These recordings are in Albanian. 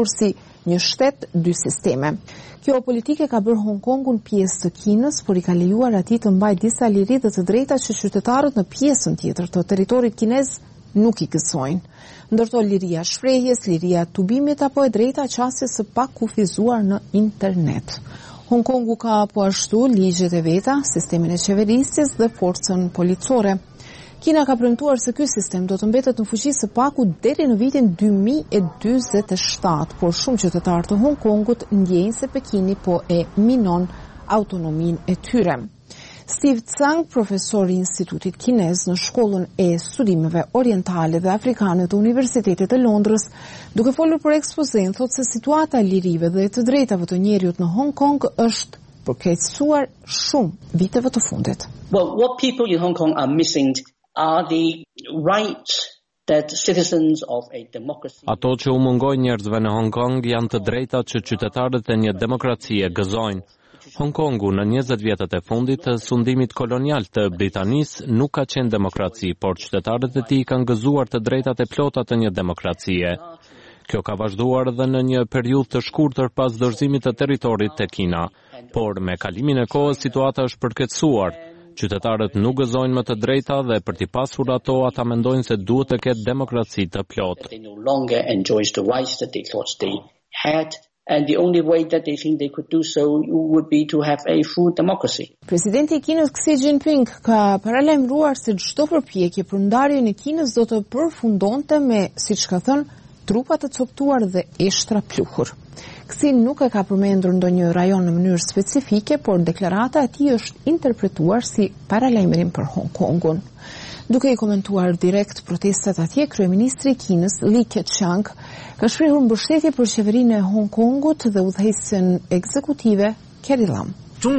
përshkruar si një shtet dy sisteme. Kjo politike ka bërë Hong Kongun pjesë të Kinës, por i ka lejuar atij të mbajë disa liri dhe të drejta që qytetarët në pjesën tjetër të territorit kinez nuk i gëzojnë. Ndërto liria shprehjes, liria tubimit apo e drejta qasjes së pakufizuar në internet. Hong Kongu ka po ashtu ligjet e veta, sistemin e qeverisjes dhe forcën policore. Kina ka premtuar se ky sistem do të mbetet në fuqi së paku deri në vitin 2047, por shumë qytetarë të Hong Kongut ndjejnë se Pekini po e minon autonominë e tyre. Steve Tsang, profesor i Institutit Kinez në Shkollën e Studimeve Orientale dhe Afrikane të Universitetit të Londrës, duke folur për ekspozen, thotë se situata e lirive dhe të drejtave të njerëzit në Hong Kong është përkeqësuar shumë viteve të fundit. Well, what people in Hong Kong are missing are the rights that citizens of a democracy. Ato që u mungojnë njerëzve në Hong Kong janë të drejtat që qytetarët e një demokracie gëzojnë. Hong Kongu në 20 vjetët e fundit të sundimit kolonial të Britanisë nuk ka qenë demokraci, por qytetarët e tij kanë gëzuar të drejtat e plota të një demokracie. Kjo ka vazhduar edhe në një periudhë të shkurtër pas dorëzimit të territorit te Kina, por me kalimin e kohës situata është përkeqësuar. Qytetarët nuk gëzojnë më të drejta dhe për t'i pasur ato ata mendojnë se duhet të ketë demokraci të plotë. And the only way that they think they could do so would be to have a full democracy. Presidenti i Kinës Xi Jinping ka paralajmëruar se çdo përpjekje për ndarjen e Kinës do të përfundonte me, siç ka thënë, trupa të coptuar dhe eshtra pluhur. Xi nuk e ka përmendur ndonjë rajon në mënyrë specifike, por deklarata e tij është interpretuar si paralajmërim për Hong Kongun. Duke i komentuar direkt protestat atje, kryeministri i Kinës Li Keqiang ka shprehur mbështetje për qeverinë e Hong Kongut dhe udhëheqësin ekzekutive Carrie Lam.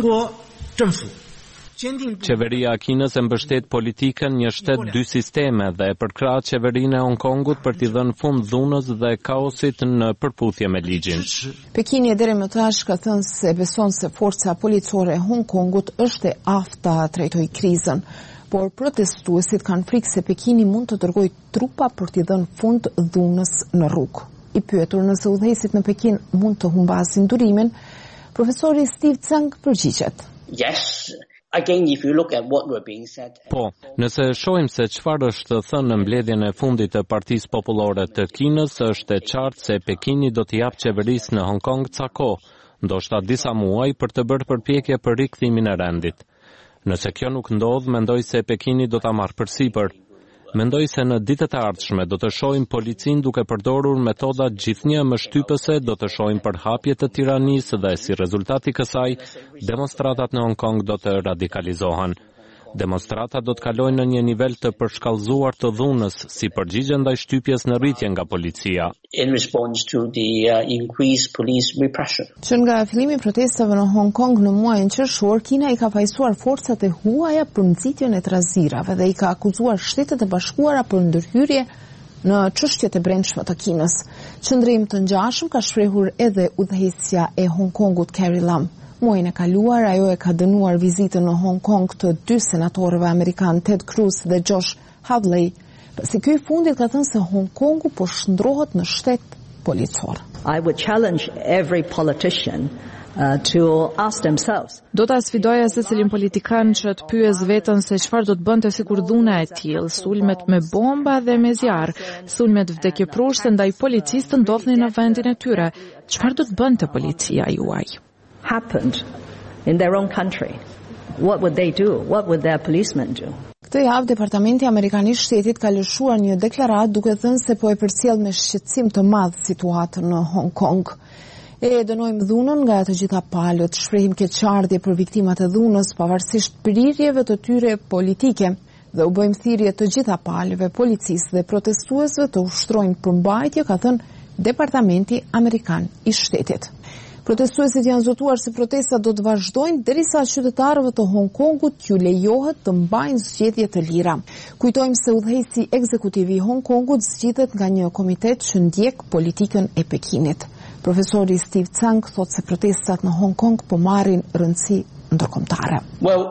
Qeveria e Kinës e mbështet politikën një shtet dy sisteme dhe e përkrah qeverinë e Hong Kongut për t'i dhënë fund dhunës dhe kaosit në përputhje me ligjin. Pekini deri më tash ka thënë se beson se forca policore e Hong Kongut është e aftë ta trajtojë krizën, por protestuesit kanë frikë se Pekini mund të dërgojë trupa për t'i dhënë fund dhunës në rrugë. I pyetur nëse udhëheqësit në Pekin mund të humbasin durimin, profesori Steve Tsang përgjigjet. Yes. Again, if you look at what were being said. Po, nëse shohim se çfarë është thënë në mbledhjen e fundit të Partisë Popullore të Kinës, është e qartë se Pekini do t'i japë qeverisë në Hong Kong ca kohë, ndoshta disa muaj për të bërë përpjekje për rikthimin e rendit. Nëse kjo nuk ndodh, mendoj se Pekini do ta marrë përsipër. Mendoj se në ditët e ardhshme do të shohim policinë duke përdorur metoda gjithnjë më shtypëse, do të shohim përhapje të tiranisë dhe si rezultat i kësaj, demonstratat në Hong Kong do të radikalizohen. Demonstratat do të kalojnë në një nivel të përshkallëzuar të dhunës si përgjigje ndaj shtypjes në rritje nga policia. In response to the increased police repression. Që nga fillimi i protestave në Hong Kong në muajin qershor, Kina i ka fajsuar forcat e huaja për nxitjen e trazirave dhe i ka akuzuar Shtetet e Bashkuara për ndërhyrje në çështjet e brendshme të Kinës. Qëndrim të ngjashëm ka shprehur edhe udhëheqësja e Hong Kongut Carrie Lam. Muajin e kaluar, ajo e ka dënuar vizitën në Hong Kong të dy senatorëve amerikan Ted Cruz dhe Josh Hawley, pasi ky i fundit ka thënë se Hong Kongu po shndrohet në shtet policor. I would challenge every politician to ask themselves. Do ta sfidoja secilin politikan që të pyes veten se çfarë do të bënte sikur dhuna e tillë, sulmet me bomba dhe me zjarr, sulmet vdekjepruese ndaj policisë të ndodhnin në vendin e tyre. Çfarë do të bënte policia juaj? Happened in their own country. What would they do? What would their policemen do? Këtë javë Departamenti Amerikan i Shtetit ka lëshuar një deklaratë duke thënë se po e përcjell me shqetësim të madh situatën në Hong Kong. E dënojmë dhunën nga të gjitha palët, shprehim keqardhje për viktimat e dhunës pavarësisht prirjeve të tyre politike dhe u bëjmë thirrje të gjitha palëve, policisë dhe protestuesve të ushtrojnë përmbajtje, ka thënë Departamenti Amerikan i Shtetit. Protestuesit janë zotuar se protestat do të vazhdojnë derisa qytetarëve të Hong Kongut t'ju lejohet të mbajnë zgjedhje të lira. Kujtojmë se udhëheqësi ekzekutiv i Hong Kongut zgjidhet nga një komitet që ndjek politikën e Pekinit. Profesori Steve Tsang thotë se protestat në Hong Kong po marrin rëndësi ndërkombëtare. Well,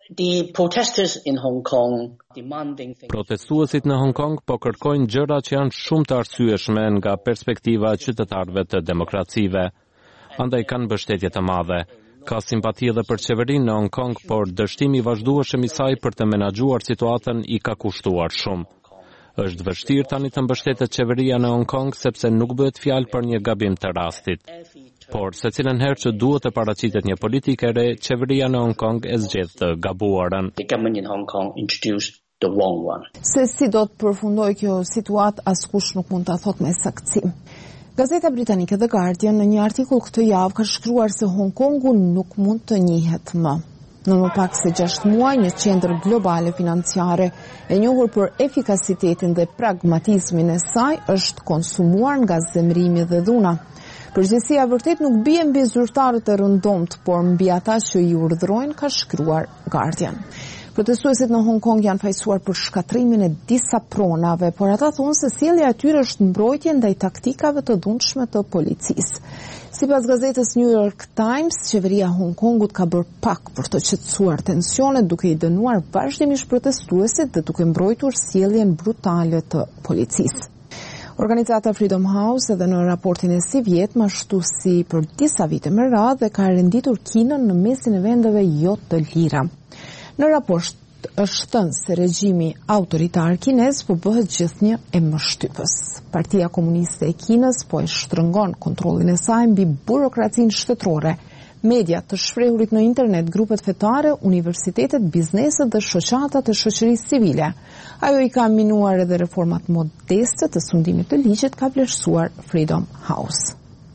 The protesters in Hong Kong demanding things. Protestuesit në Hong Kong po kërkojnë gjëra që janë shumë të arsyeshme nga perspektiva e qytetarëve të demokracive. Andaj kanë mbështetje të madhe. Ka simpati edhe për qeverinë në Hong Kong, por dështimi i vazhdueshëm i saj për të menaxhuar situatën i ka kushtuar shumë. Është vështirë tani të mbështetet qeveria në Hong Kong sepse nuk bëhet fjalë për një gabim të rastit. Por secilën herë që duhet të paraqitet një politikë e re, qeveria në Hong Kong e zgjedh të gabuarën. The government in Hong Kong introduced the wrong one. Se si do të përfundoj kjo situatë, askush nuk mund ta thotë me saktësi. Gazeta britanike The Guardian në një artikull këtë javë ka shkruar se Hong Kongu nuk mund të njihet më. Në më pak se 6 muaj, një qendër globale financiare e njohur për efikasitetin dhe pragmatizmin e saj është konsumuar nga zemrimi dhe dhuna. Përgjegjësia vërtet nuk bie mbi zyrtarët e rëndomt, por mbi ata që i urdhërojnë, ka shkruar Guardian. Protestuesit në Hong Kong janë fajsuar për shkatrimin e disa pronave, por ata thonë se sjellja e tyre është mbrojtje ndaj taktikave të dhunshme të policisë. Sipas gazetës New York Times, qeveria Hong Kongut ka bërë pak për të qetësuar tensionet, duke i dënuar vazhdimisht protestuesit dhe duke mbrojtur sjelljen brutale të policisë. Organizata Freedom House edhe në raportin e si vjet ma ashtu si për disa vite me radhë ka renditur Kinën në mesin e vendeve jo të lira. Në raport është thënë se regjimi autoritar kinez po bëhet gjithnjë e mështypës. Partia Komuniste e Kinës po e shtrëngon kontrollin e saj mbi burokracinë shtetërore, media të shprehurit në internet, grupet fetare, universitetet, bizneset dhe shoqatat e shoqërisë civile. Ajo i ka minuar edhe reformat modeste të sundimit të ligjit, ka vlerësuar Freedom House.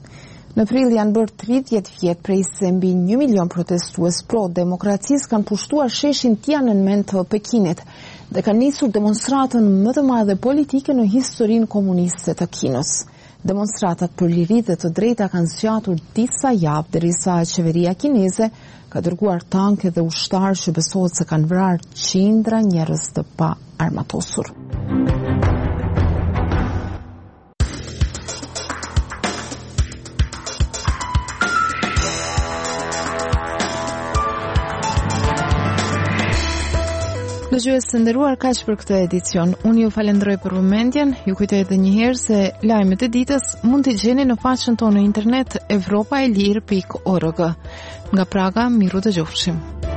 Në prill janë bërë 30 vjet prej se mbi 1 milion protestues pro-demokracisë kanë pushtuar sheshin Tiananmen të Pekinit dhe kanë nisur demonstratën më të madhe politike në historinë komuniste të Kinës. Demonstratat për liri dhe të drejta kanë zgjatur disa javë derisa qeveria kineze ka dërguar tanke dhe ushtarë që besohet se kanë vrarë qindra njerëz të pa armatosur. Dëgjues të nderuar, kaq për këtë edicion. Unë ju falenderoj për vëmendjen. Ju kujtoj edhe një herë se lajmet e ditës mund t'i gjeni në faqen tonë në internet evropaelir.org. Nga Praga, miru dëgjofshim.